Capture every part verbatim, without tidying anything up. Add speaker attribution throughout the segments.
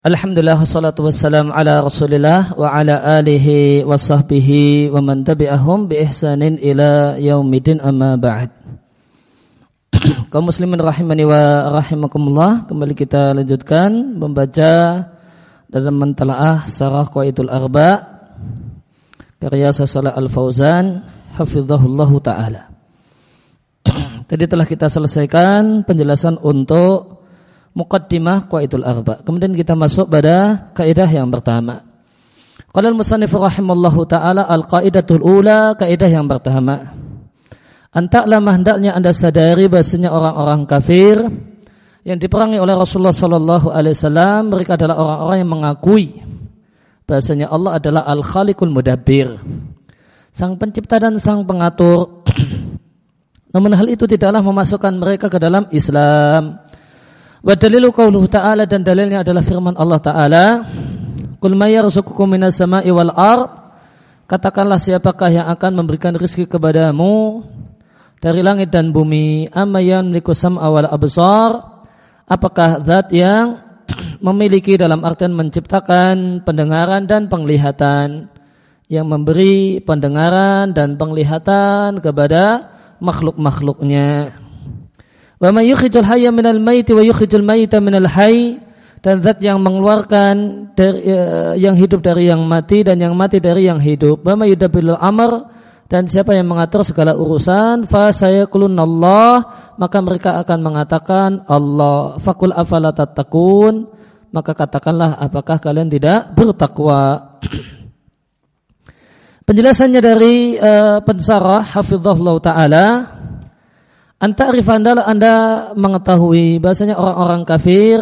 Speaker 1: Alhamdulillah wassalatu wassalamu ala Rasulillah wa ala alihi wa sahbihi wa man tabi'ahum bi ihsanin ila yaumidin amma ba'd. Kaum muslimin rahimani wa rahimakumullah, kembali kita lanjutkan membaca dalam mentalaah Syarah Qawaidul Arba' karya Shalih Al-Fauzan hafizahullahu taala. Tadi telah kita selesaikan penjelasan untuk Muqaddimah Qawaidul Arba'. Kemudian kita masuk pada kaidah yang pertama. Qala al-musannif rahimallahu taala al-qaidatul ula, kaidah yang pertama. Anta'lama, hendaknya Anda sadari bahasanya orang-orang kafir yang diperangi oleh Rasulullah sallallahu alaihi wasallam, mereka adalah orang-orang yang mengakui bahasanya Allah adalah al-khaliqul mudabbir, sang pencipta dan sang pengatur. Namun hal itu tidaklah memasukkan mereka ke dalam Islam. Wa dalilu qauluhu ta'ala, dan dalilnya adalah firman Allah Ta'ala, Qul may yarzuqukum minas sama'i wal ard, katakanlah siapakah yang akan memberikan rezeki kepadamu dari langit dan bumi. Amma yamliku sam'a wal absar, apakah zat yang memiliki dalam artian menciptakan pendengaran dan penglihatan, yang memberi pendengaran dan penglihatan kepada makhluk-makhluknya. Wa may yukhrijul hayya minal maiti wa yukhrijul mayyita minal hayy, dan zat yang mengeluarkan dari, uh, yang hidup dari yang mati dan yang mati dari yang hidup. Wa may yudabbirul amr, dan siapa yang mengatur segala urusan. Fa sayaqulunallah, maka mereka akan mengatakan Allah. Faqul afala tattaqun, maka katakanlah apakah kalian tidak bertakwa. Penjelasannya dari uh, pensarah hafizahullah taala, Anta'rif, anda, anda mengetahui bahasanya orang-orang kafir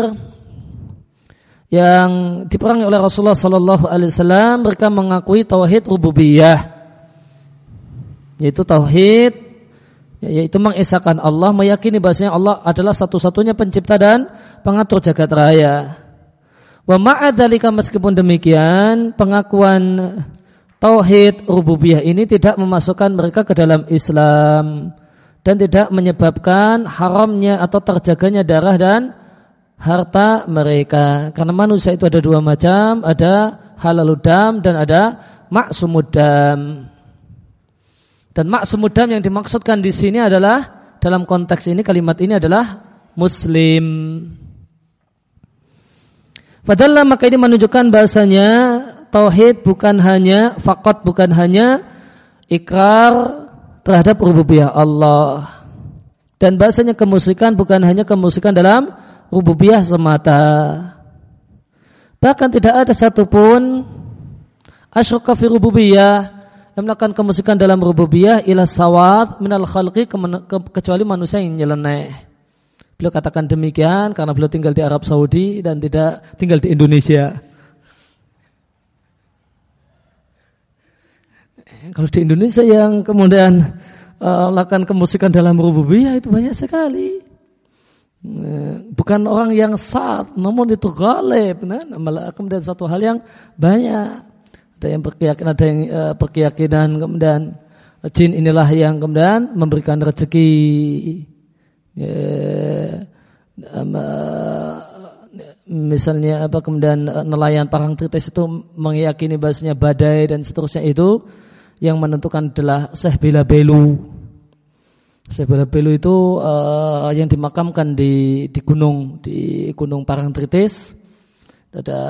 Speaker 1: yang diperangi oleh Rasulullah sallallahu alaihi wasallam, mereka mengakui tauhid rububiyah, yaitu tauhid, yaitu mengesahkan Allah, meyakini bahasanya Allah adalah satu-satunya pencipta dan pengatur jagat raya. Wa ma'adzalika, meskipun demikian, pengakuan tauhid rububiyah ini tidak memasukkan mereka ke dalam Islam dan tidak menyebabkan haramnya atau terjaganya darah dan harta mereka. Karena manusia itu ada dua macam, ada halalud dam dan ada maksumud dam. Dan maksumud dam yang dimaksudkan di sini adalah, dalam konteks ini, kalimat ini adalah muslim. Padahal maka ini menunjukkan bahasanya tauhid bukan hanya faqat, bukan hanya ikrar terhadap rububiyah Allah, dan bahasanya kemusyrikan bukan hanya kemusyrikan dalam rububiyah semata. Bahkan tidak ada satupun asyraka fi rububiyah yang melakukan kemusyrikan dalam rububiyah ila sawat minal khalqi, kecuali manusia yang nyeleneh. Beliau katakan demikian karena beliau tinggal di Arab Saudi dan tidak tinggal di Indonesia. Kalau di Indonesia yang kemudian uh, melakukan kemusyrikan dalam rububiyah itu banyak sekali. Bukan orang yang sat, namun itu ghalib. Nah, malah kemudian satu hal yang banyak. Ada yang berkeyakinan, ada yang uh, berkeyakinan kemudian jin inilah yang kemudian memberikan rezeki. Ya, um, uh, misalnya apa kemudian uh, nelayan Parangtritis itu meyakini bahasanya badai dan seterusnya, itu yang menentukan adalah Syekh Bela Belu. Syekh Bela Belu itu uh, yang dimakamkan di di gunung di gunung Parangtritis. Ada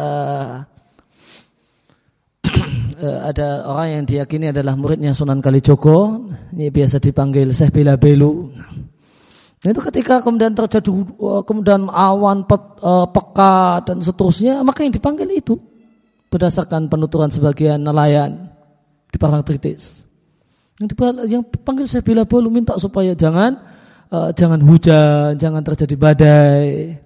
Speaker 1: uh, ada orang yang diyakini adalah muridnya Sunan Kalijogo. Ini biasa dipanggil Syekh Bela Belu. Nah, itu ketika kemudian terjadi uh, kemudian awan pet, uh, pekat dan seterusnya, maka yang dipanggil itu berdasarkan penuturan sebagian nelayan di Parangtritis. Yang dipanggil, yang panggil Syekh Bela Belu minta supaya jangan uh, jangan hujan, jangan terjadi badai.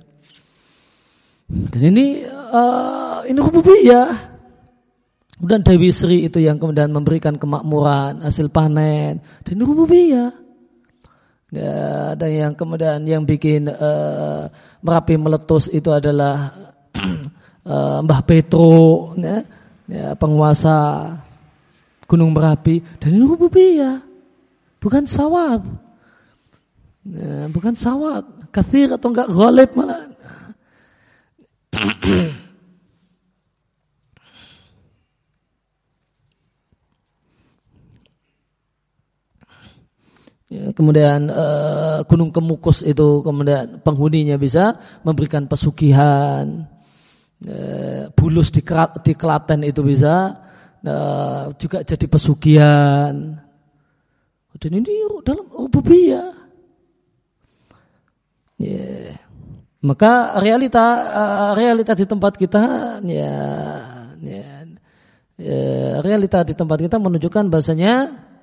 Speaker 1: Dan ini uh, ini rububiyah. Kemudian Dewi Sri itu yang kemudian memberikan kemakmuran, hasil panen, dan ini rububiyah. Ya, dan yang kemudian yang bikin uh, Merapi meletus itu adalah uh, Mbah Petro, ya, ya, penguasa Gunung Merapi, dan ini rububiyah, bukan sawat, ya, bukan sawat, kathir atau enggak ghalib malah. Ya, kemudian uh, Gunung Kemukus itu kemudian penghuninya bisa memberikan pesugihan. Uh, Bulus di, di Klaten itu bisa uh, juga jadi pesugihan. Dan ini dalam rububiyah. Yeah. Maka realita uh, realita di tempat kita ya, ya, ya realita di tempat kita menunjukkan bahasanya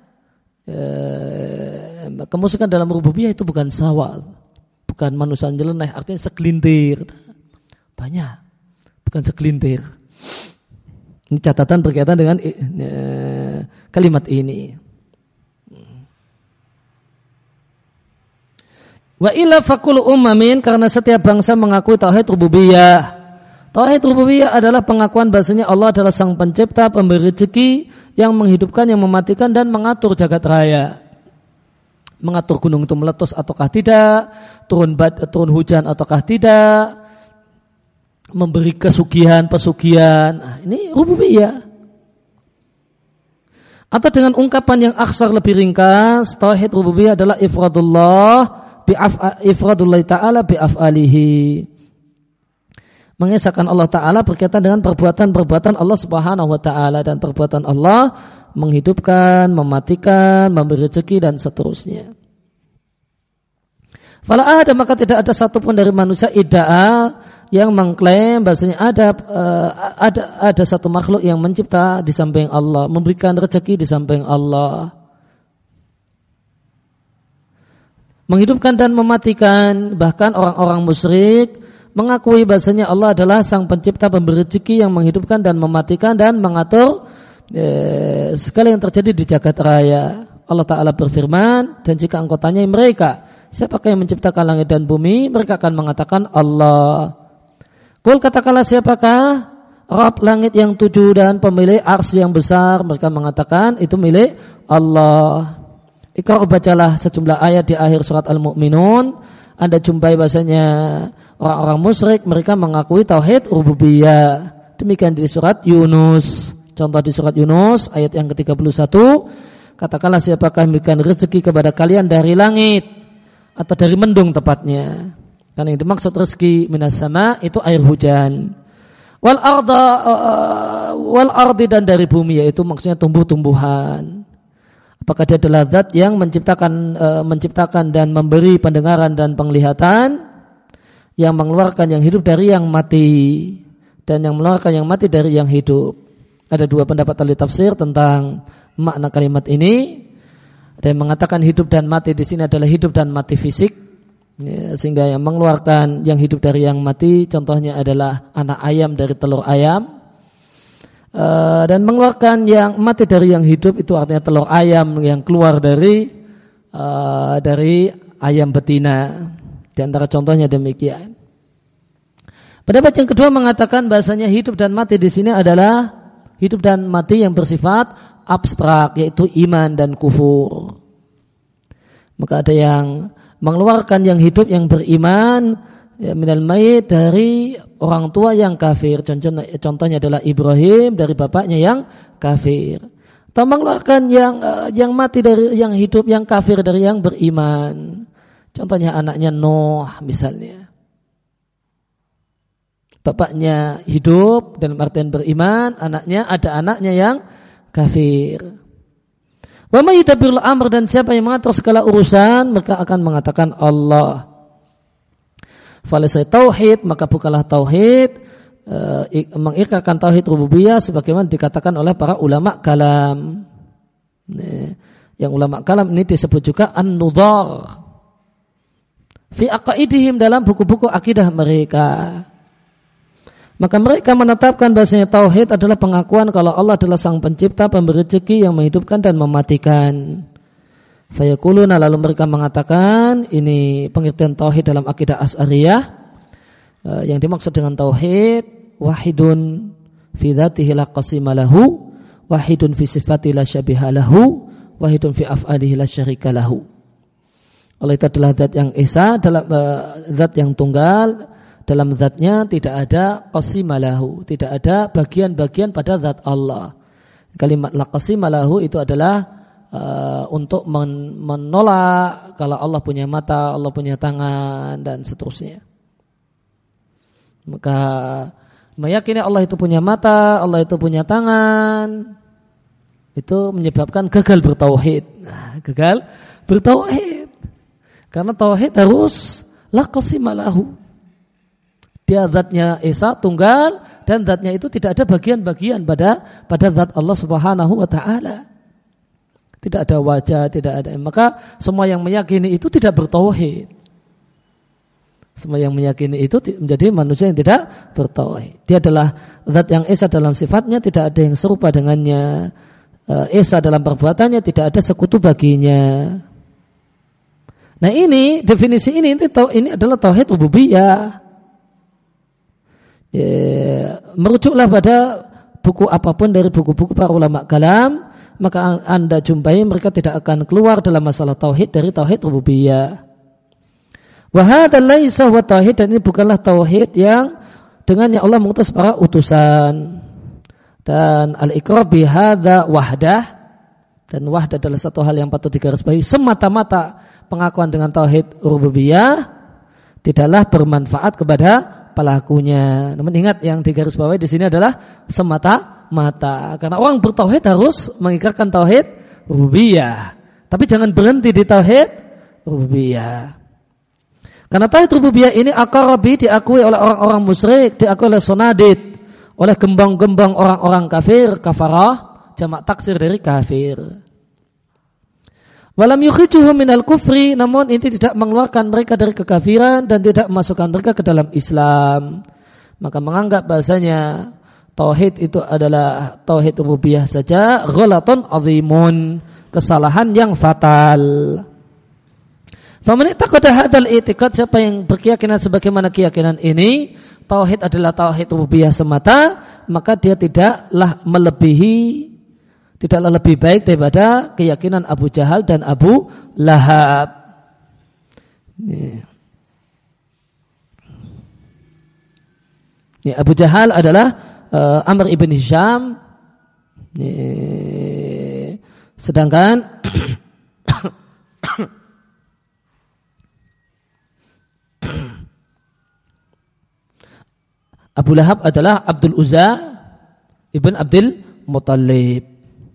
Speaker 1: uh, kemusyrikan dalam rububiyah itu bukan sawal, bukan manusia nyeleneh, artinya segelintir. Banyak, bukan segelintir. Ini catatan berkaitan dengan uh, kalimat ini. Wa illa fakul ummamin, karena setiap bangsa mengakui tauhid rububiyah. Tauhid rububiyah adalah pengakuan bahasanya Allah adalah sang pencipta, pemberi rezeki, yang menghidupkan, yang mematikan dan mengatur jagat raya. Mengatur gunung itu meletus ataukah tidak, turun bad, turun hujan ataukah tidak, memberi kesugihan, pesugihan. Nah, ini rububiyah. Atau dengan ungkapan yang aksar lebih ringkas, tauhid rububiyah adalah ifradullah ifradullah ta'ala bi'af'alihi, mengesahkan Allah Ta'ala berkaitan dengan perbuatan-perbuatan Allah Subhanahu wa Ta'ala, dan perbuatan Allah menghidupkan, mematikan, memberi rezeki dan seterusnya. Fala ada, maka tidak ada satupun dari manusia idda'a yang mengklaim bahasanya ada uh, ada ada satu makhluk yang mencipta di samping Allah, memberikan rezeki di samping Allah, menghidupkan dan mematikan. Bahkan orang-orang musyrik mengakui bahasanya Allah adalah sang pencipta, pemberi rezeki, yang menghidupkan dan mematikan dan mengatur eh, segala yang terjadi di jagat raya. Allah Ta'ala berfirman, dan jika engkau tanyai mereka, siapakah yang menciptakan langit dan bumi? Mereka akan mengatakan Allah. Qul, katakanlah, siapakah Rabb langit yang tujuh dan pemilik arsy yang besar? Mereka mengatakan itu milik Allah. Iqra', bacalah sejumlah ayat di akhir surat Al-Mu'minun. Anda jumpai bahasanya orang-orang musyrik mereka mengakui tauhid rububiyah. Demikian di surat Yunus. Contoh di surat Yunus ayat yang ke tiga puluh satu. Katakanlah, siapakah memberikan rezeki kepada kalian dari langit atau dari mendung tepatnya. Karena yang dimaksud rezeki minas sama itu air hujan. Wal arda uh, wal ardi, dan dari bumi, yaitu maksudnya tumbuh-tumbuhan. Apakah dia adalah zat yang menciptakan e, menciptakan dan memberi pendengaran dan penglihatan, yang mengeluarkan yang hidup dari yang mati, dan yang mengeluarkan yang mati dari yang hidup. Ada dua pendapat ahli tafsir tentang makna kalimat ini. Ada yang mengatakan hidup dan mati di sini adalah hidup dan mati fisik, ya, sehingga yang mengeluarkan yang hidup dari yang mati contohnya adalah anak ayam dari telur ayam. Uh, dan mengeluarkan yang mati dari yang hidup itu artinya telur ayam yang keluar dari uh, dari ayam betina. Di antara contohnya demikian. Pendapat yang kedua mengatakan bahasanya hidup dan mati di sini adalah hidup dan mati yang bersifat abstrak, yaitu iman dan kufur. Maka ada yang mengeluarkan yang hidup yang beriman, ya, minal mayit, dari orang tua yang kafir. Contohnya, contohnya adalah Ibrahim dari bapaknya yang kafir. Atau mengeluarkan yang uh, yang mati dari yang hidup, yang kafir dari yang beriman. Contohnya anaknya Nuh misalnya. Bapaknya hidup dalam artian beriman, anaknya ada anaknya yang kafir. Wa may yudabbirul amr, dan siapa yang mengatur segala urusan, mereka akan mengatakan Allah. Falasai tauhid, maka bukalah tauhid, e, mengikrarkan tauhid rububiyah sebagaimana dikatakan oleh para ulama kalam. Nih, yang ulama kalam ini disebut juga an-nudhar fi aqaidihim, dalam buku-buku akidah mereka. Maka mereka menetapkan bahasanya tauhid adalah pengakuan kalau Allah adalah sang pencipta, pemberi rezeki, yang menghidupkan dan mematikan. Fayaquluna, lalu mereka mengatakan, ini pengertian tauhid dalam akidah Asy'ariyah. Uh, yang dimaksud dengan tauhid, wahidun fi dzatihi la qasima lahu, wahidun fi sifatihi la syabiha lahu, wahidun fi af'alihi la syarika lahu. Allah itu adalah zat yang esa, dalam uh, zat yang tunggal, dalam zatnya tidak ada qasima lahu, tidak ada bagian-bagian pada zat Allah. Kalimat la qasima lahu itu adalah uh, untuk men- menolak kalau Allah punya mata, Allah punya tangan dan seterusnya. Maka meyakini Allah itu punya mata, Allah itu punya tangan, itu menyebabkan gagal bertauhid. Nah, gagal bertauhid. Karena tauhid harus la qasima lahu. Dia zatnya Esa tunggal dan zatnya itu tidak ada bagian-bagian pada pada zat Allah Subhanahu wa taala. Tidak ada wajah, tidak ada. Maka semua yang meyakini itu tidak bertauhid. Semua yang meyakini itu menjadi manusia yang tidak bertauhid. Dia adalah zat yang Esa dalam sifatnya, tidak ada yang serupa dengannya. Esa dalam perbuatannya, tidak ada sekutu baginya. Nah ini definisi ini ini, ini adalah tauhid rububiyah. Ya, merujuklah pada buku apapun dari buku-buku para ulama kalam, maka Anda jumpai mereka tidak akan keluar dalam masalah tauhid dari tauhid rububiyah. Wa hadza laisa huwa tauhid, dan ini bukanlah tauhid yang dengannya Allah mengutus para utusan. Dan al-iqrar bi hadza wahdah, dan wahdah adalah satu hal yang patut digarisbawahi, semata-mata pengakuan dengan tauhid rububiyah tidaklah bermanfaat kepada pelakunya. Namun ingat, yang digarisbawahi di sini adalah semata-mata. Karena orang bertauhid harus mengikrarkan tauhid rububiyah, tapi jangan berhenti di tauhid rububiyah. Karena tauhid rububiyah ini akarabi diakui oleh orang-orang musyrik, diakui oleh sonadid, oleh gembang-gembang orang-orang kafir, kafarah, jamak taksir dari kafir. Walam yukhrijuhum minal kufri, namun ini tidak mengeluarkan mereka dari kekafiran dan tidak memasukkan mereka ke dalam Islam. Maka menganggap bahasanya tauhid itu adalah tauhid rububiyah saja, ghalatun azimun, kesalahan yang fatal. Faman i'taqada hadzal i'tiqad, siapa yang berkeyakinan sebagaimana keyakinan ini, tauhid adalah tauhid rububiyah semata, maka dia tidaklah melebihi, tidaklah lebih baik daripada keyakinan Abu Jahal dan Abu Lahab. Ini, Ini Abu Jahal adalah uh, Amr ibn Hisham. Ini, sedangkan Abu Lahab adalah Abdul Uzza ibn Abdul Muttalib.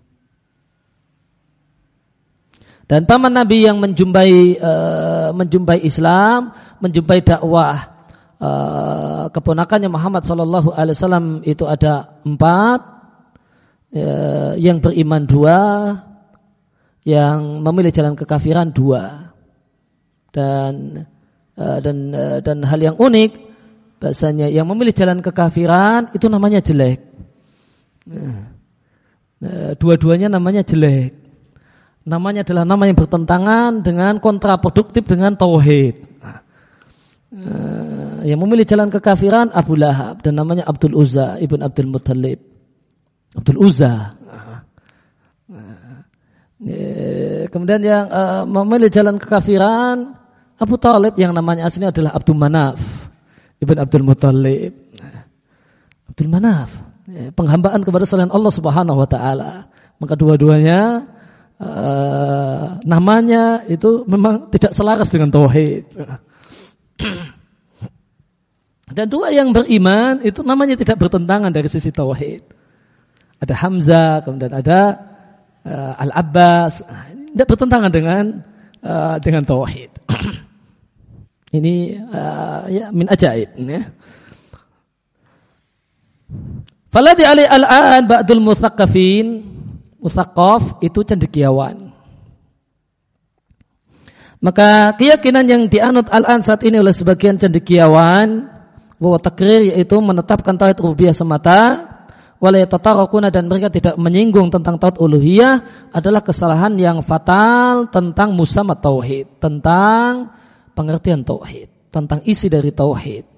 Speaker 1: Dan paman Nabi yang menjumpai uh, menjumpai Islam, menjumpai dakwah uh, keponakannya Muhammad sallallahu alaihi wasallam itu ada empat, uh, yang beriman dua, yang memilih jalan kekafiran dua. Dan uh, dan uh, dan hal yang unik, bahasanya yang memilih jalan kekafiran itu namanya jelek. Uh, uh, dua-duanya namanya jelek. Namanya adalah nama yang bertentangan dengan kontraproduktif dengan tauhid. Uh, yang memilih jalan kekafiran Abu Lahab, dan namanya Abdul Uzza ibn Abdul Muttalib. Abdul Uzza. Uh, uh, kemudian yang uh, memilih jalan kekafiran Abu Talib, yang namanya aslinya adalah Abdul Manaf ibn Abdul Muttalib. Uh, Abdul Manaf, uh, penghambaan kepada selain Allah Subhanahu wa taala. Maka dua-duanya Uh, namanya itu memang tidak selaras dengan tauhid. Dan dua yang beriman itu namanya tidak bertentangan dari sisi tauhid. Ada Hamzah, kemudian ada uh, Al-Abbas, tidak bertentangan dengan uh, dengan tauhid. Ini uh, ya min ajaib, ya. Faladhi ali al-an ba'dul musaqqafin, musaqqaf itu cendekiawan. Maka keyakinan yang dianut al-an saat ini oleh sebagian cendekiawan, bahwa takrir yaitu menetapkan tauhid rububiyah semata, wala yatatarakuna, dan mereka tidak menyinggung tentang tauhid uluhiyah, adalah kesalahan yang fatal tentang musammat tauhid, tentang pengertian tauhid, tentang isi dari tauhid.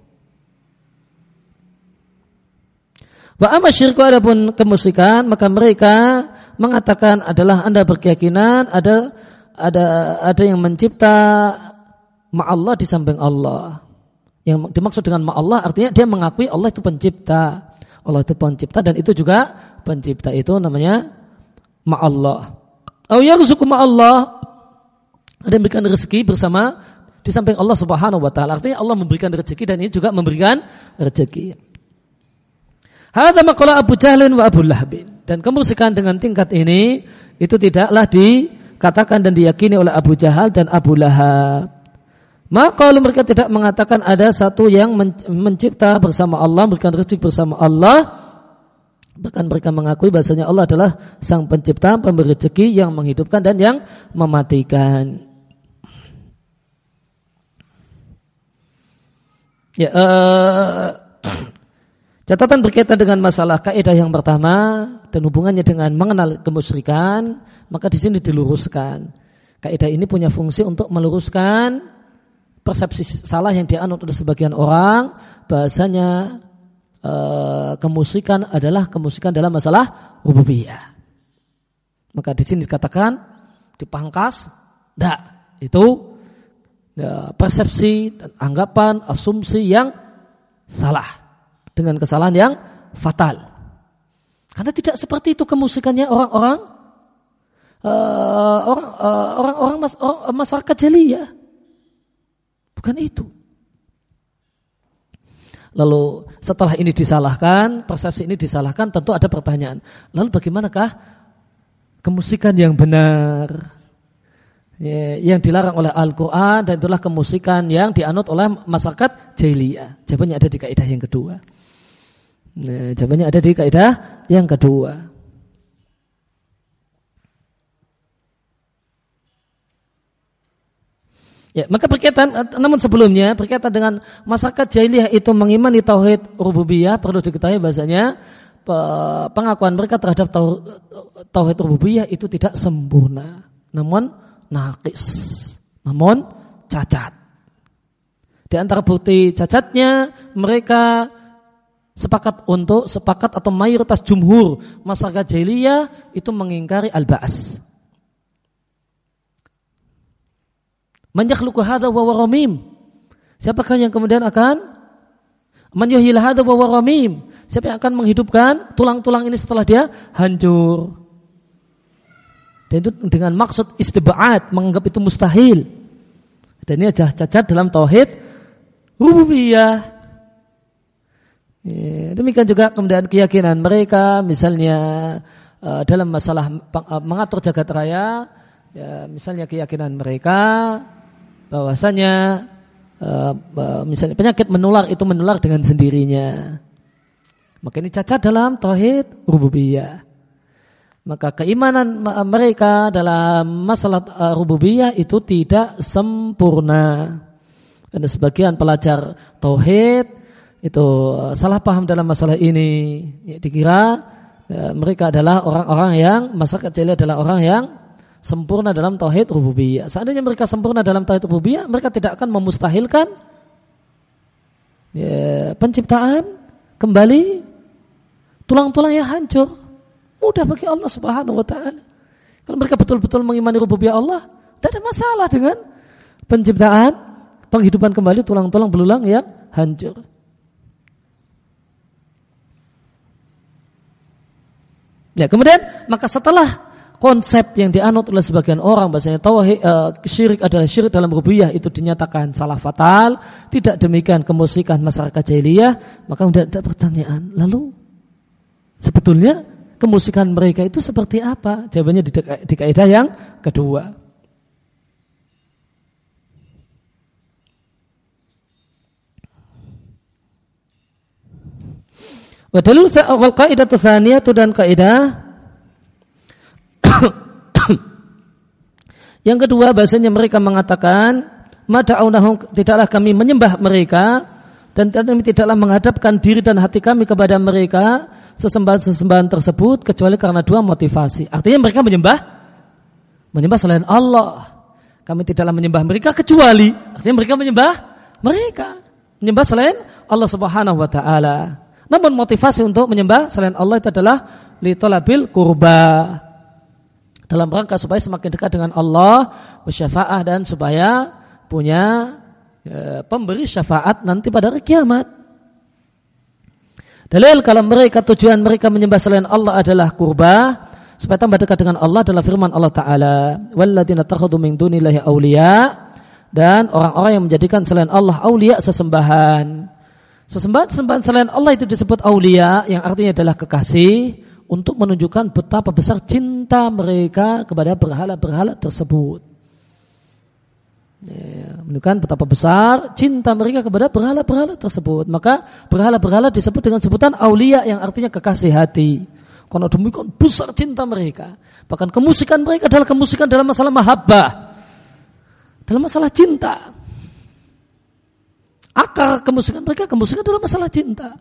Speaker 1: Wa amma syirku, adapun kemusyrikan, maka mereka mengatakan adalah Anda berkeyakinan ada ada ada yang mencipta ma'allah di samping Allah. Yang dimaksud dengan ma'allah artinya dia mengakui Allah itu pencipta. Allah itu pencipta dan itu juga pencipta, itu namanya ma'allah. Au yarzuqu ma'allah, ada yang memberikan rezeki bersama di samping Allah Subhanahu wa taala. Artinya Allah memberikan rezeki dan ini juga memberikan rezeki. Hadza maqala Abu Jahlin wa Abu Lahab. Dan kemusyrikan dengan tingkat ini itu tidaklah dikatakan dan diyakini oleh Abu Jahal dan Abu Lahab. Maka kalau mereka tidak mengatakan ada satu yang mencipta bersama Allah, memberikan rezeki bersama Allah. Bahkan mereka mengakui bahasanya Allah adalah sang pencipta, pemberi rezeki yang menghidupkan dan yang mematikan. Ya, uh, catatan berkaitan dengan masalah kaidah yang pertama dan hubungannya dengan mengenal kemusyrikan, maka di sini diluruskan. Kaidah ini punya fungsi untuk meluruskan persepsi salah yang dianut oleh sebagian orang, bahasanya Uh, kemusyrikan adalah kemusyrikan dalam masalah rububiyah. Maka di sini dikatakan dipangkas, tidak, itu ya, persepsi dan anggapan, asumsi yang salah dengan kesalahan yang fatal. Karena tidak seperti itu kemusyrikannya orang-orang uh, orang uh, orang-orang mas, orang, masyarakat jahiliyah. Bukan itu. Lalu setelah ini disalahkan, persepsi ini disalahkan, tentu ada pertanyaan. Lalu bagaimanakah kemusyrikan yang benar? Ya, yang dilarang oleh Al-Quran dan itulah kemusyrikan yang dianut oleh masyarakat jahiliyah. Jawabannya ada di kaidah yang kedua. Nah, jawabannya ada di kaidah yang kedua. Ya, maka berkaitan, namun sebelumnya berkaitan dengan masyarakat jahiliyah itu mengimani tauhid rububiyah, perlu diketahui bahasanya pengakuan mereka terhadap tauhid rububiyah itu tidak sempurna, namun naqis, namun cacat. Di antara bukti cacatnya, mereka sepakat untuk sepakat atau mayoritas jumhur masyarakat jahiliyah itu mengingkari al-ba'as. Man yakhluqu hadza wa huwa ramim. Siapakah yang kemudian akan man yuhyil hadza wa huwa ramim? Siapa yang akan menghidupkan tulang-tulang ini setelah dia hancur? Dan itu dengan maksud istib'ad, menganggap itu mustahil. Dan ini adalah cacat dalam tauhid rububiyah. Ya, demikian juga kemudian keyakinan mereka misalnya uh, dalam masalah uh, mengatur jagat raya, ya, misalnya keyakinan mereka bahwasanya uh, uh, misalnya penyakit menular itu menular dengan sendirinya. Maka ini cacat dalam tauhid rububiyah. Maka keimanan mereka dalam masalah uh, rububiyah itu tidak sempurna. Karena sebagian pelajar tauhid itu uh, salah paham dalam masalah ini. Ya, dikira uh, mereka adalah orang-orang yang masyarakat jahiliyah adalah orang yang sempurna dalam tauhid rububiyah. Seandainya mereka sempurna dalam tauhid rububiyah, mereka tidak akan memustahilkan ya, penciptaan kembali tulang-tulang yang hancur. Mudah bagi Allah Subhanahu wa taala. Kalau mereka betul-betul mengimani rububiyah Allah, tidak ada masalah dengan penciptaan, penghidupan kembali tulang-tulang belulang yang hancur. Ya, kemudian maka setelah konsep yang dianut oleh sebagian orang bahasanya tauhid uh, syirik adalah syirik dalam rububiyah itu dinyatakan salah fatal, tidak demikian kemusyrikan masyarakat jahiliyah, maka sudah ada pertanyaan, lalu sebetulnya kemusyrikan mereka itu seperti apa? Jawabannya di, di kaidah yang kedua. Wa dalil wal qaidatu tsaniyatu dan kaidah yang kedua bahasanya mereka mengatakan mada'unahum, tidaklah kami menyembah mereka dan kami tidaklah menghadapkan diri dan hati kami kepada mereka sesembahan-sesembahan tersebut kecuali karena dua motivasi. Artinya mereka menyembah menyembah selain Allah. Kami tidaklah menyembah mereka kecuali artinya mereka menyembah mereka menyembah selain Allah Subhanahu wa taala. Namun motivasi untuk menyembah selain Allah itu adalah li talabil qurba, dalam rangka supaya semakin dekat dengan Allah, bersyafa'ah dan supaya punya e, pemberi syafaat nanti pada hari kiamat. Dalil kalau mereka tujuan mereka menyembah selain Allah adalah kurba, supaya tambah dekat dengan Allah adalah firman Allah Ta'ala, walladzina takhadhu min dunillahi awliya, dan orang-orang yang menjadikan selain Allah awliya, sesembahan. Sesembahan-sesembahan selain Allah itu disebut awliya, yang artinya adalah kekasih, untuk menunjukkan betapa besar cinta mereka kepada berhala-berhala tersebut. Ya, menunjukkan betapa besar cinta mereka kepada berhala-berhala tersebut. Maka berhala-berhala disebut dengan sebutan aulia, yang artinya kekasih hati. Karena demikian besar cinta mereka. Bahkan kemusikan mereka adalah kemusikan dalam masalah mahabbah, dalam masalah cinta. Akar kemusikan mereka kemusikan dalam masalah cinta.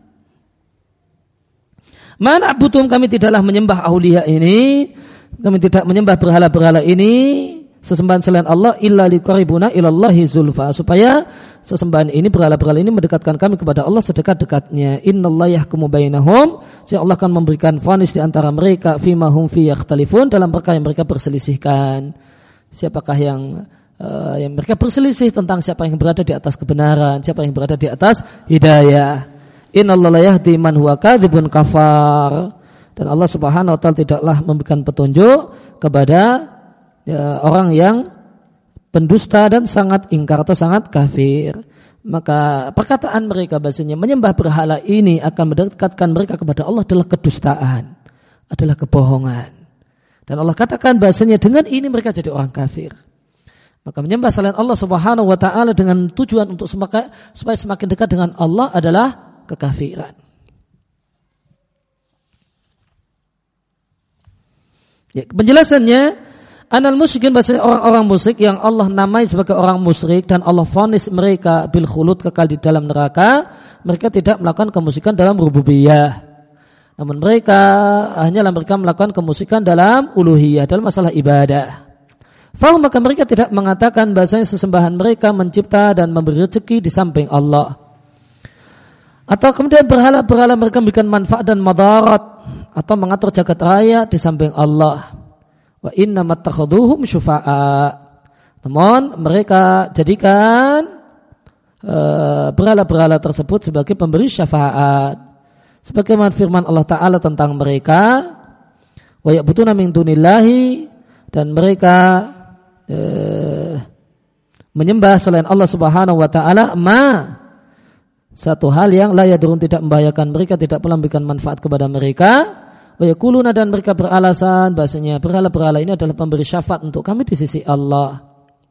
Speaker 1: Mana butuh kami tidaklah menyembah aulia ini, kami tidak menyembah berhala-berhala ini, sesembahan selain Allah, illa liqaribuna ilallahi zulfa, supaya sesembahan ini, berhala-berhala ini mendekatkan kami kepada Allah sedekat-dekatnya. Innallaha yahkumu bainahum, sehingga Allah akan memberikan vonis di antara mereka fima hum fi yakhtalifun, dalam perkara yang mereka perselisihkan. Siapakah yang uh, yang mereka berselisih tentang siapa yang berada di atas kebenaran, siapa yang berada di atas hidayah. Innallaha la yahdi man huwa kadzibun kafar, dan Allah Subhanahu wa taala tidaklah memberikan petunjuk kepada ya, orang yang pendusta dan sangat ingkar atau sangat kafir. Maka perkataan mereka bahasanya menyembah berhala ini akan mendekatkan mereka kepada Allah adalah kedustaan, adalah kebohongan. Dan Allah katakan bahasanya dengan ini mereka jadi orang kafir. Maka menyembah selain Allah Subhanahu wa taala dengan tujuan untuk semakin, supaya semakin dekat dengan Allah adalah kekafiran. Ya, penjelasannya, anal musyrikin, bahasanya orang-orang musyrik yang Allah namai sebagai orang musyrik dan Allah vonis mereka bil khulud, kekal di dalam neraka, mereka tidak melakukan kemusyrikan dalam rububiyah. Namun mereka hanyalah mereka melakukan kemusyrikan dalam uluhiyah, dalam masalah ibadah. Fahum, maka mereka tidak mengatakan bahasanya sesembahan mereka mencipta dan memberi rezeki di samping Allah. Atau kemudian berhala-berhala mereka memberikan manfaat dan madarat atau mengatur jagat raya di samping Allah. Wa inna mattakhaduhum syufa'a. Namun mereka jadikan uh, berhala-berhala tersebut sebagai pemberi syafaat. Sebagaimana firman Allah Ta'ala tentang mereka, wa ya'buduna min dunillahi, dan mereka uh, menyembah selain Allah Subhanahu wa taala ma, satu hal yang la yadurun, tidak membahayakan mereka, tidak pula memberikan manfaat kepada mereka. Wa yaquluna, dan mereka beralasan bahasanya berhala-berhala ini adalah pemberi syafaat untuk kami di sisi Allah.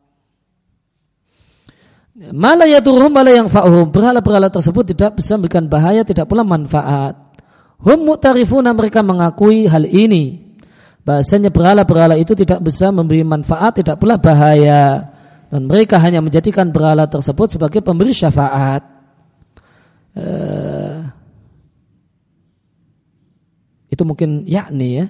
Speaker 1: Ma la yadurhum wa la yanfa'uhum, berhala-berhala tersebut tidak bisa memberikan bahaya, tidak pula manfaat. Hum mu'tarifuna, mereka mengakui hal ini, bahasanya berhala-berhala itu tidak bisa memberi manfaat, tidak pula bahaya, dan mereka hanya menjadikan berhala tersebut sebagai pemberi syafaat. Uh, itu mungkin yakni ya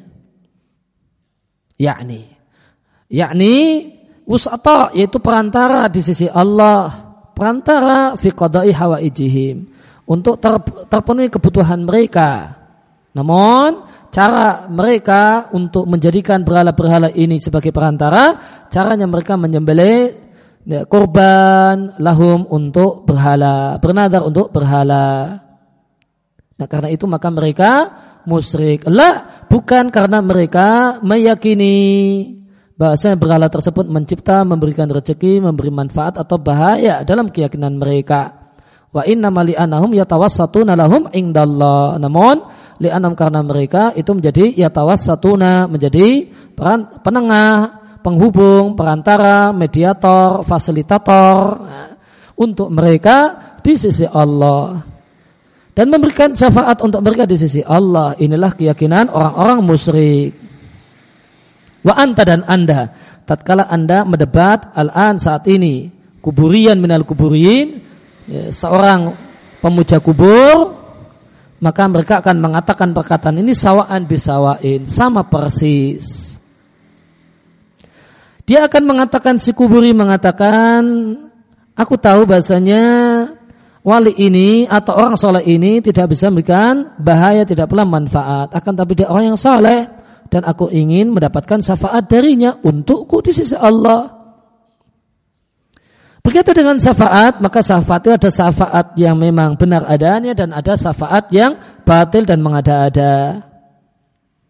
Speaker 1: yakni yakni wusata, yaitu perantara di sisi Allah, perantara fi qada'i hawaijihim, untuk ter, terpenuhi kebutuhan mereka. Namun cara mereka untuk menjadikan berhala-berhala ini sebagai perantara, caranya mereka menyembelih ya, korban lahum untuk berhala, bernadar untuk berhala. Nah, karena itu maka mereka musyrik. La, bukan karena mereka meyakini bahasa berhala tersebut mencipta, memberikan rezeki, memberi manfaat atau bahaya dalam keyakinan mereka. Wa innama li'annahum yatawassatuna lahum indallah. Namun li'annahum, karena mereka itu menjadi yatawassatuna, menjadi peran, penengah, penghubung, perantara, mediator, fasilitator nah, untuk mereka di sisi Allah, dan memberikan syafaat untuk mereka di sisi Allah. Inilah keyakinan orang-orang musyrik. Wa anta, dan anda, tatkala anda mendebat al-an saat ini, kuburian minal kuburiin, ya, seorang pemuja kubur, maka mereka akan mengatakan perkataan ini sawaan bisawain, sama persis. Dia akan mengatakan, si kuburi mengatakan, aku tahu bahasanya wali ini atau orang soleh ini tidak bisa memberikan bahaya, tidak pula manfaat. Akan tapi dia orang yang soleh, dan aku ingin mendapatkan syafaat darinya untukku di sisi Allah. Berkaitan dengan syafaat, maka syafaat itu ada syafaat yang memang benar adanya, dan ada syafaat yang batil dan mengada-ada.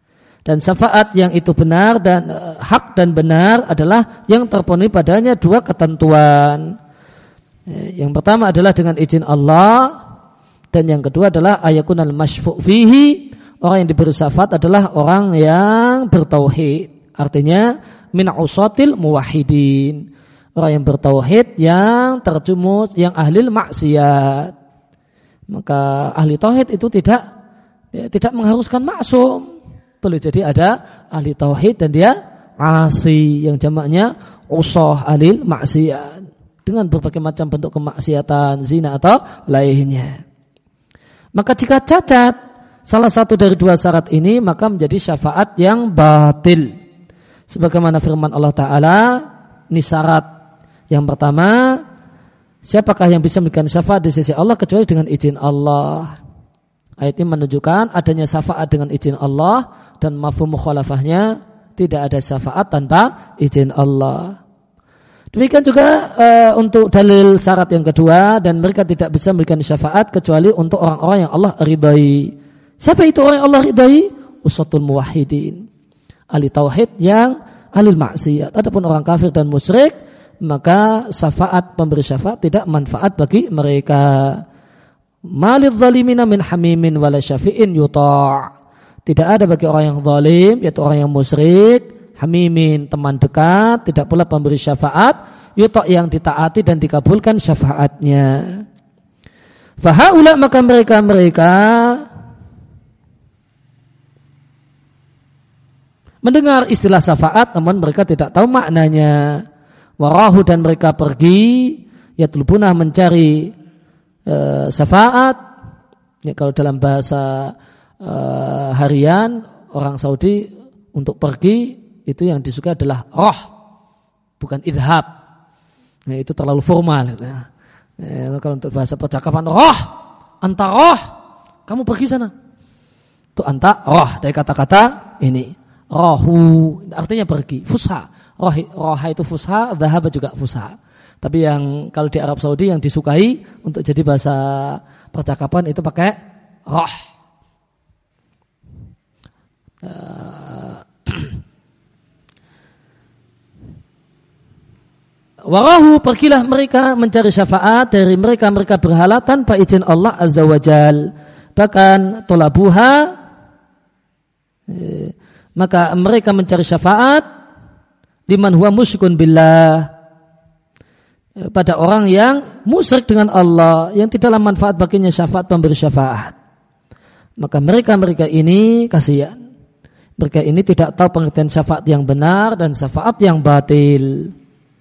Speaker 1: Dan syafaat yang itu benar dan uh, hak dan benar adalah yang terpenuhi padanya dua ketentuan. Yang pertama adalah dengan izin Allah, dan yang kedua adalah ayakunal masyfu' fihi, orang yang diberi syafaat adalah orang yang bertauhid. Artinya min usatil muwahhidin, orang yang bertauhid yang terjumus, yang ahli maksiat. Maka ahli tauhid itu tidak ya, tidak mengharuskan maksum. Boleh jadi ada ahli tauhid dan dia asi, yang jamaknya usah ahli maksiat, dengan berbagai macam bentuk kemaksiatan, zina atau lainnya. Maka jika cacat salah satu dari dua syarat ini, maka menjadi syafaat yang batil. Sebagaimana firman Allah Ta'ala, ini syarat yang pertama, siapakah yang bisa memberikan syafaat di sisi Allah kecuali dengan izin Allah. Ayat ini menunjukkan adanya syafaat dengan izin Allah, dan mafhum mukhalafahnya tidak ada syafaat tanpa izin Allah. Demikian juga e, untuk dalil syarat yang kedua, dan mereka tidak bisa memberikan syafaat kecuali untuk orang-orang yang Allah ridai. Siapa itu orang yang Allah ridai? Usatul muwahhidin, ahli tauhid yang ahli maksiat. Adapun orang kafir dan musyrik, maka syafaat, pemberi syafaat tidak manfaat bagi mereka. Malidh zalimina min hamimin wala syafi'in yuta'. Tidak ada bagi orang yang zalim, yaitu orang yang musyrik, hamimin teman dekat, tidak pula pemberi syafaat, yuta' yang ditaati dan dikabulkan syafaatnya. Fahaula, maka mereka-mereka mendengar istilah syafaat namun mereka tidak tahu maknanya. Warahu, dan mereka pergi yatlubuna, mencari e, syafaat. Ya, kalau dalam bahasa e, harian orang Saudi untuk pergi itu yang disukai adalah roh, bukan idhab. Nah, itu terlalu formal. Nah, kalau untuk bahasa percakapan, roh, anta roh, kamu pergi sana. Itu anta roh dari kata-kata ini. Rohu artinya pergi. Fusha, roh, roh itu fusha, dhahaba juga fusha. Tapi yang kalau di Arab Saudi yang disukai untuk jadi bahasa percakapan itu pakai roh. Uh, Warahu, pergilah mereka mencari syafaat dari mereka-mereka berhala tanpa izin Allah Azza wa Jal. Bahkan tolabuha, eh, maka mereka mencari syafaat liman huwa musyrikun billah, eh, pada orang yang musyrik dengan Allah, yang tidaklah manfaat baginya syafaat pemberi syafaat. Maka mereka-mereka ini kasihan. Mereka ini tidak tahu pengertian syafaat yang benar dan syafaat yang batil.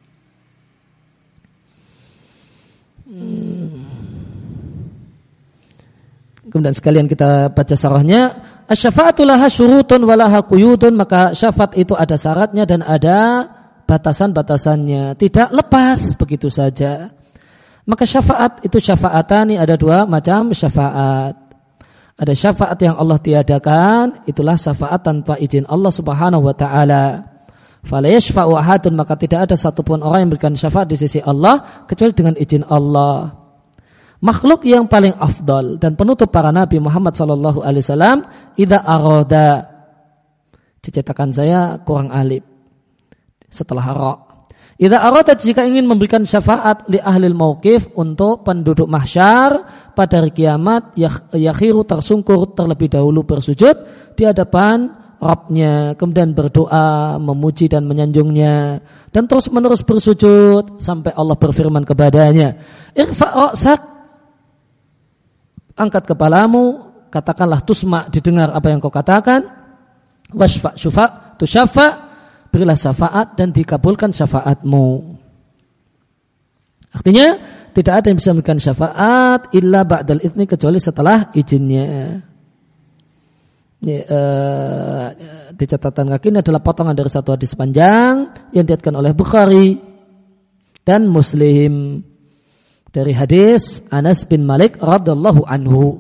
Speaker 1: Kemudian sekalian kita baca syarahnya. Asy-syafa'atu laha syurutun wa laha quyudun, maka syafaat itu ada syaratnya dan ada batasan-batasannya, tidak lepas begitu saja. Maka syafaat itu syafa'atani, ada dua macam syafaat. Ada syafaat yang Allah tiadakan, itulah syafaat tanpa izin Allah Subhanahu wa taala. Fala yashfa'u ahadun, maka tidak ada satupun orang yang memberikan syafaat di sisi Allah kecuali dengan izin Allah. Makhluk yang paling afdal dan penutup para nabi Muhammad sallallahu alaihi wasallam, idza arada, dicetakan saya kurang alif setelah ra. Idza arada, jika ingin memberikan syafaat li ahli mauqif, untuk penduduk mahsyar pada hari kiamat, yakhiru, tersungkur terlebih dahulu bersujud di hadapan Rabbnya, kemudian berdoa, memuji dan menyanjungnya, dan terus menerus bersujud sampai Allah berfirman kepadanya, irfa' ra'sak, angkat kepalamu, katakanlah tusma, didengar apa yang kau katakan, wasfa' syufa' tusyafa', berilah syafaat dan dikabulkan syafaatmu. Artinya tidak ada yang bisa memberikan syafaat illa ba'dal idzni, kecuali setelah izinnya. Ya, uh, di catatan kaki ini adalah potongan dari satu hadis panjang yang diriwayatkan oleh Bukhari dan Muslim dari hadis Anas bin Malik radhiyallahu anhu.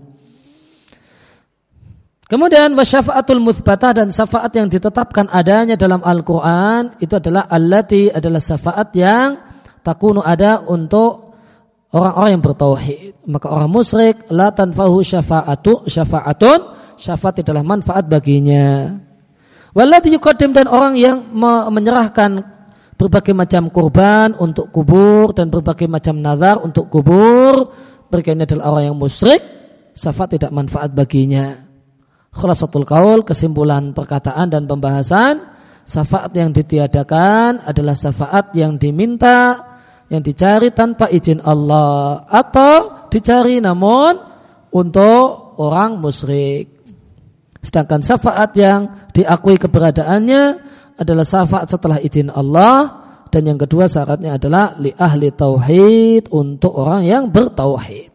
Speaker 1: Kemudian wasyafa'atul mutsbatah, dan syafaat yang ditetapkan adanya dalam Al-Qur'an itu adalah allati, adalah syafaat yang takunu ada untuk orang-orang yang bertauhid. Maka orang musyrik la tanfahu syafa'atu syafa'atun, syafaat tidaklah manfaat baginya. Walladzi yuqaddim, dan orang yang menyerahkan berbagai macam kurban untuk kubur dan berbagai macam nazar untuk kubur, mereka ini adalah orang yang musyrik, syafaat tidak manfaat baginya. Khulasatul qaul, kesimpulan perkataan dan pembahasan, syafaat yang ditiadakan adalah syafaat yang diminta, yang dicari tanpa izin Allah, atau dicari namun untuk orang musyrik. Sedangkan syafaat yang diakui keberadaannya adalah syafaat setelah izin Allah, dan yang kedua syaratnya adalah li ahli tauhid, untuk orang yang bertauhid.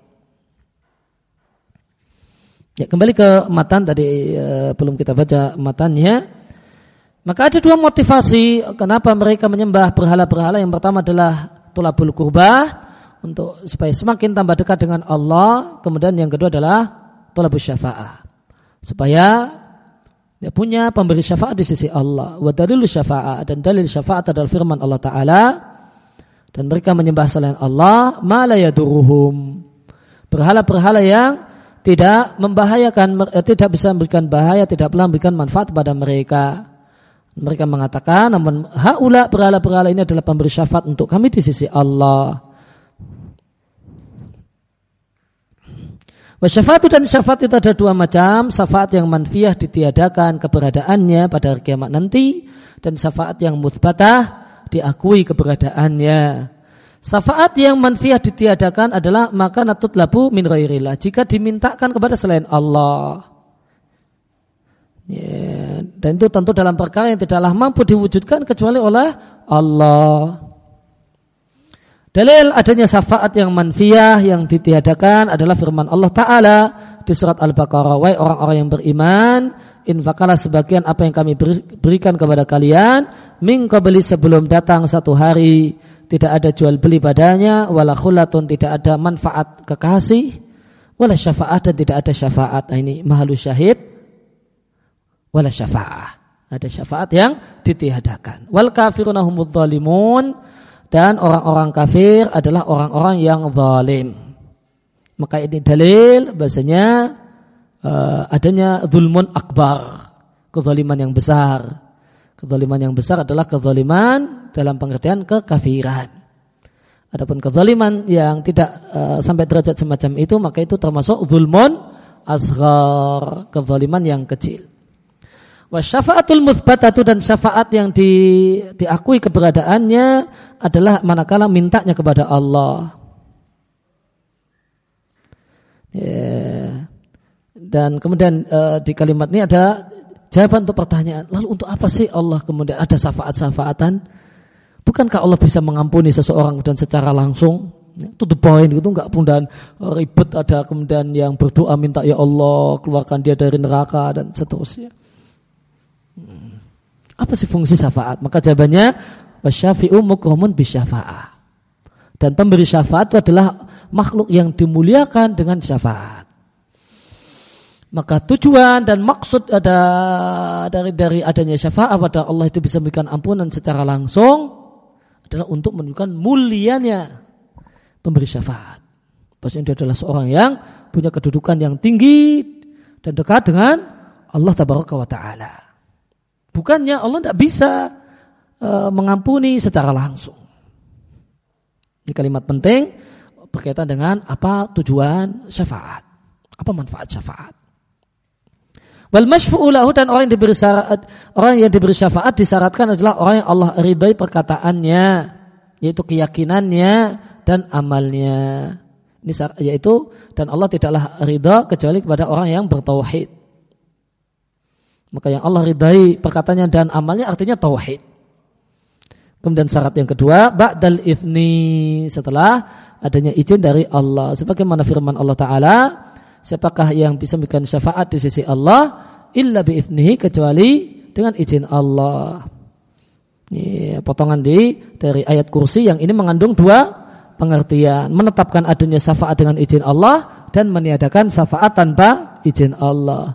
Speaker 1: Ya, kembali ke matan tadi, e, belum kita baca matannya. Maka ada dua motivasi kenapa mereka menyembah berhala-berhala. Yang pertama adalah tulabul qurbah, untuk supaya semakin tambah dekat dengan Allah. Kemudian yang kedua adalah tulabus syafa'ah, supaya dia punya pemberi syafaat di sisi Allah. Wa dalilus syafa'ah, dan dalil syafaat adalah firman Allah Ta'ala, dan mereka menyembah selain Allah ma la yaduruhum, berhala-berhala yang tidak membahayakan, tidak bisa memberikan bahaya, tidak pula memberikan manfaat kepada mereka. Mereka mengatakan, namun haula, berhala-berhala ini adalah pemberi syafaat untuk kami di sisi Allah. Wasyafaatu, dan syafaat itu ada dua macam. Syafaat yang manfiyah, ditiadakan keberadaannya pada hari kiamat nanti, dan syafaat yang mutsbatah, diakui keberadaannya. Syafaat yang manfiyah ditiadakan adalah maka natut labu min ghairillah, jika dimintakan kepada selain Allah. Ya, dan itu tentu dalam perkara yang tidaklah mampu diwujudkan kecuali oleh Allah. Dalil adanya syafaat yang manfiyah yang ditiadakan adalah firman Allah Ta'ala di surat Al-Baqarah, wahai orang-orang yang beriman, infakalah sebagian apa yang kami berikan kepada kalian, min qabli, sebelum datang satu hari tidak ada jual beli padanya, wala khullatun, tidak ada manfaat kekasih, wala syafaat, dan tidak ada syafaat. Nah, ini mahalus syahid, wala syafaat, ada syafaat yang ditiadakan. Wal kafiruna humudz zalimun, dan orang-orang kafir adalah orang-orang yang zalim. Maka ini dalil bahasanya uh, adanya zulmun akbar, kezaliman yang besar. Kezaliman yang besar adalah kezaliman dalam pengertian kekafiran. Adapun kezaliman yang tidak uh, sampai derajat semacam itu, maka itu termasuk zulmun asghar, kezaliman yang kecil. Wa syafa'atul mutsbatatu, dan syafaat yang di, diakui keberadaannya adalah manakala mintanya kepada Allah. Ya. Dan kemudian uh, di kalimat ini ada jawaban untuk pertanyaan, lalu untuk apa sih Allah kemudian ada syafaat-syafaatan? Bukankah Allah bisa mengampuni seseorang dan secara langsung? To the point gitu, enggak kemudian ribet, ada kemudian yang berdoa minta ya Allah keluarkan dia dari neraka dan seterusnya. Apa sih fungsi syafaat? Maka jawabannya wasyafi'u mukramun bisyafa'ah. Dan pemberi syafaat itu adalah makhluk yang dimuliakan dengan syafaat. Maka tujuan dan maksud ada dari dari adanya syafaat pada Allah itu bisa memberikan ampunan secara langsung adalah untuk menunjukkan mulianya pemberi syafaat. Maksudnya dia adalah seorang yang punya kedudukan yang tinggi dan dekat dengan Allah Tabaraka wa Ta'ala. Bukannya Allah tidak bisa uh, mengampuni secara langsung. Ini kalimat penting berkaitan dengan apa tujuan syafaat, apa manfaat syafaat. Wal masyfu'u lahu, dan orang yang diberi syafaat, orang yang diberi syafaat disyaratkan adalah orang yang Allah ridai perkataannya, yaitu keyakinannya dan amalnya. Ini yaitu, dan Allah tidaklah ridha kecuali kepada orang yang bertauhid. Maka yang Allah ridai perkataannya dan amalnya artinya tauhid. Kemudian syarat yang kedua, ba'dal izni, setelah adanya izin dari Allah. Sebagaimana firman Allah Ta'ala, siapakah yang bisa memberikan syafaat di sisi Allah illa biiznihi, kecuali dengan izin Allah. Ini potongan di dari ayat kursi yang ini mengandung dua pengertian, menetapkan adanya syafaat dengan izin Allah dan meniadakan syafaat tanpa izin Allah.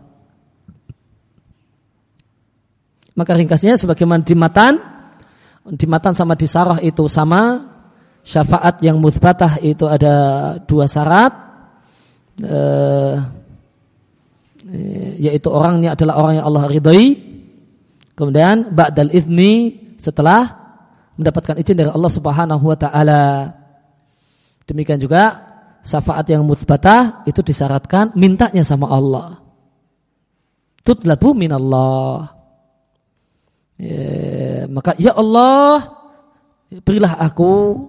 Speaker 1: Maka ringkasnya sebagaimana di matan, di matan sama di sarah itu sama, syafaat yang mutsbatah itu ada dua syarat, eh, yaitu orangnya adalah orang yang Allah ridai, Kemudian ba'dal izni, setelah mendapatkan izin dari Allah Subhanahu wa taala. Demikian juga syafaat yang mutsbatah itu disyaratkan mintanya sama Allah. Tutlabu minallah. Ya, maka ya Allah berilah aku,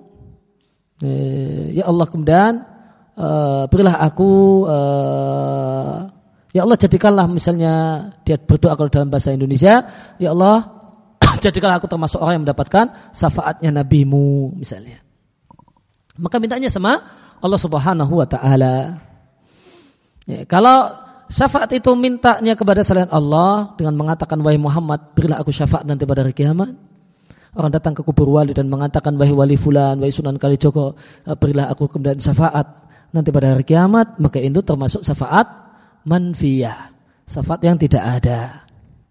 Speaker 1: ya Allah kemudian uh, berilah aku, uh, ya Allah jadikanlah, misalnya dia berdoa kalau dalam bahasa Indonesia, ya Allah jadikanlah aku termasuk orang yang mendapatkan syafaatnya nabimu misalnya. Maka mintanya sama Allah Subhanahu wa taala. Ya, kalau syafaat itu mintanya kepada selain Allah dengan mengatakan wahai Muhammad berilah aku syafaat nanti pada hari kiamat. Orang datang ke kubur wali dan mengatakan wahai wali fulan, wahai Sunan Kalijogo berilah aku kemudian syafaat nanti pada hari kiamat, maka itu termasuk syafaat manfiyah, syafaat yang tidak ada.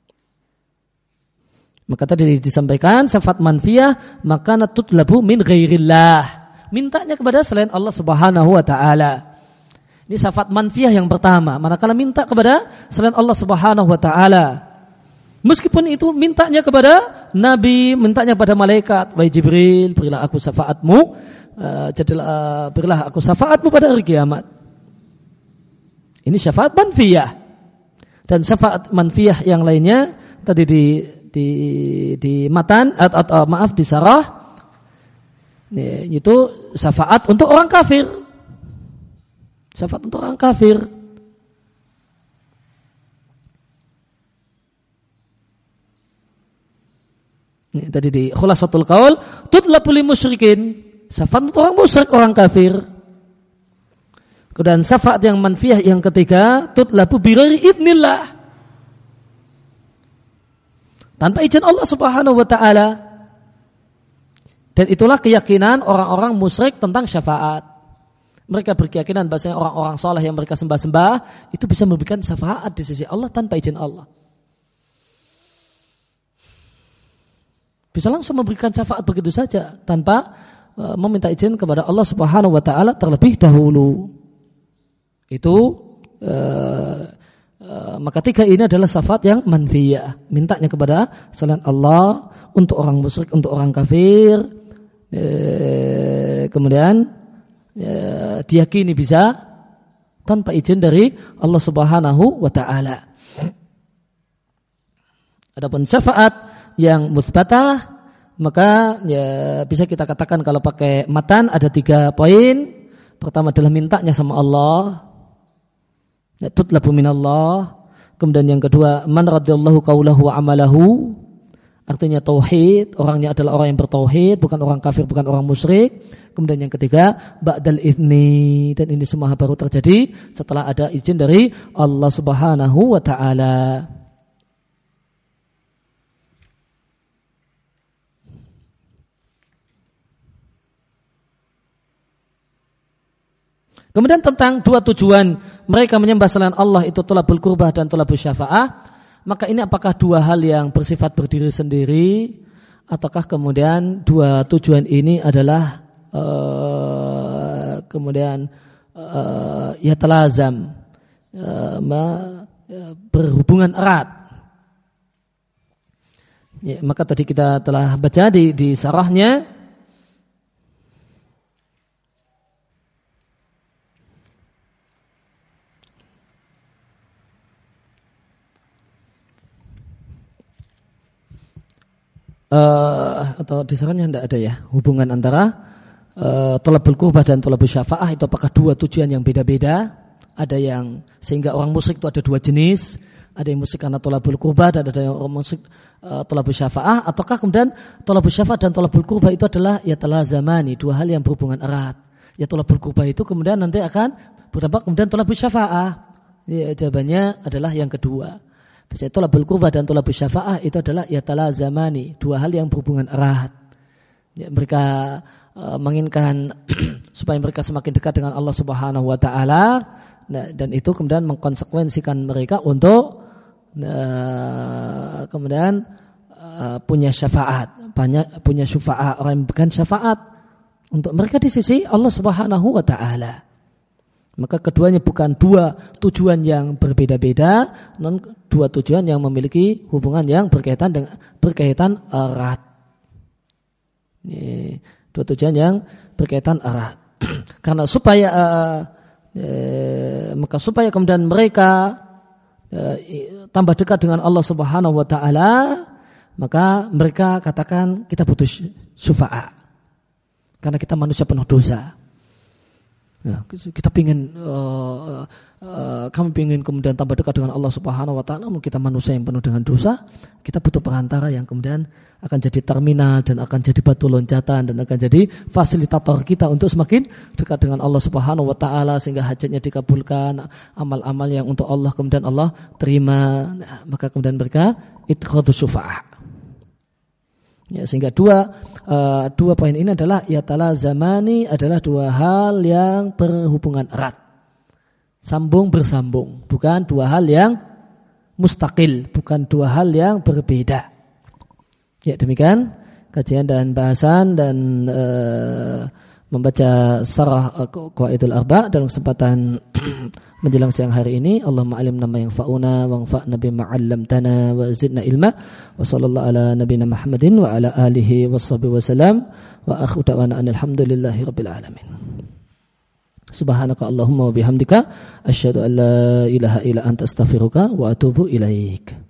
Speaker 1: Maka tadi disampaikan syafaat manfiyah maka tutlabu min ghairillah, mintanya kepada selain Allah Subhanahu wa taala. Ini syafaat manfiyah yang pertama, manakala minta kepada selain Allah Subhanahu wa taala. Meskipun itu mintanya kepada nabi, mintanya kepada malaikat, wahai Jibril, berilah aku syafaatmu, uh, jadilah uh, berilah aku syafaatmu pada hari kiamat. Ini syafaat manfiyah. Dan syafaat manfiyah yang lainnya tadi di di di matan atau, atau maaf di sarah, ini, itu syafaat untuk orang kafir. Syafaat untuk orang kafir. Ini tadi di khulasatul qaul, tutlabu lil musyrikin, syafaat untuk orang musyrik, orang kafir. Kemudian syafaat yang manfiyah yang ketiga, tutlabu bi ghairi idznillah, tanpa izin Allah Subhanahu wa taala. Dan itulah keyakinan orang-orang musyrik tentang syafaat. Mereka berkeyakinan bahasanya orang-orang saleh yang mereka sembah-sembah itu bisa memberikan syafaat di sisi Allah tanpa izin Allah. Bisa langsung memberikan syafaat begitu saja tanpa uh, meminta izin kepada Allah Subhanahu wa taala terlebih dahulu. Itu uh, uh, maka tiga ini adalah syafaat yang manfiyah, mintanya kepada selain Allah untuk orang musyrik, untuk orang kafir. Uh, kemudian ya, diyakini bisa tanpa izin dari Allah Subhanahu wa taala. Adapun syafaat yang mutsbatah maka ya bisa kita katakan kalau pakai matan ada tiga poin. Pertama adalah mintanya sama Allah, ya, tutlabu minallah. Kemudian yang kedua man radiyallahu qaulahu wa amalahu, artinya tauhid, orangnya adalah orang yang bertauhid, bukan orang kafir, bukan orang musyrik. Kemudian yang ketiga ba'dal izni, dan ini semua baru terjadi setelah ada izin dari Allah Subhanahu wa taala. Kemudian tentang dua tujuan mereka menyembah selain Allah itu thalabul qurbah dan thalabul syafa'ah, maka ini apakah dua hal yang bersifat berdiri sendiri ataukah kemudian dua tujuan ini adalah uh, kemudian uh, ya talazam, uh, uh, berhubungan erat. Ya, maka tadi kita telah baca di, di sarahnya. Uh, atau di sarahnya tidak ada ya hubungan antara uh, thalabul qurbah dan thalabul syafa'ah itu apakah dua tujuan yang beda-beda. Ada yang sehingga orang musyrik itu ada dua jenis, ada yang musyrik karena thalabul qurbah dan ada yang orang musyrik uh, thalabul syafa'ah, ataukah kemudian thalabul syafa'ah dan thalabul qurbah itu adalah ya talazamani, dua hal yang berhubungan erat. Ya thalabul qurbah itu kemudian nanti akan berdampak kemudian thalabul syafa'ah. Ya, jawabannya adalah yang kedua. Biasanya thalabul qurbah dan thalabul syafa'ah itu adalah ya talazamani, dua hal yang berhubungan erat. Ya, mereka uh, menginginkan supaya mereka semakin dekat dengan Allah Subhanahu wa taala, nah, dan itu kemudian mengkonsekuensikan mereka untuk uh, kemudian uh, punya syafaat, banyak punya syufa'a, orang yang memberikan syafaat untuk mereka di sisi Allah Subhanahu wa taala. Maka keduanya bukan dua tujuan yang berbeda-beda, non dua tujuan yang memiliki hubungan yang berkaitan dengan berkaitan erat. Ini, dua tujuan yang berkaitan erat. Karena supaya uh, uh, maka supaya kemudian mereka uh, tambah dekat dengan Allah Subhanahu wa taala, maka mereka katakan kita butuh syufa'a. Karena kita manusia penuh dosa. Ya, kita pingin uh, uh, kami pingin kemudian tambah dekat dengan Allah Subhanahu wa taala, namun kita manusia yang penuh dengan dosa, kita butuh perantara yang kemudian akan jadi terminal dan akan jadi batu loncatan dan akan jadi fasilitator kita untuk semakin dekat dengan Allah Subhanahu wa taala sehingga hajatnya dikabulkan, amal-amal yang untuk Allah kemudian Allah terima. Nah, maka kemudian mereka ittikhadus syufa'ah. Ya, sehingga dua uh, dua poin ini adalah yatala zamani adalah dua hal yang berhubungan erat, sambung bersambung, bukan dua hal yang mustaqil, bukan dua hal yang berbeda. Ya, demikian kajian dan bahasan dan uh, membaca sarah uh, Qawaidul Arba' dalam kesempatan menjelang siang hari ini. Allahumma alimna ma yanfa'una wanfa'na bima 'allamtana wa zidna ilma. Wa sallallahu ala nabiyyina Muhammadin wa ala alihi washabbihi wasallam wa akhiru da'wana alhamdulillahi rabbil alamin. Subhanaka Allahumma wa bihamdika asyhadu an la ilaha illa anta astaghfiruka wa atubu ilaik.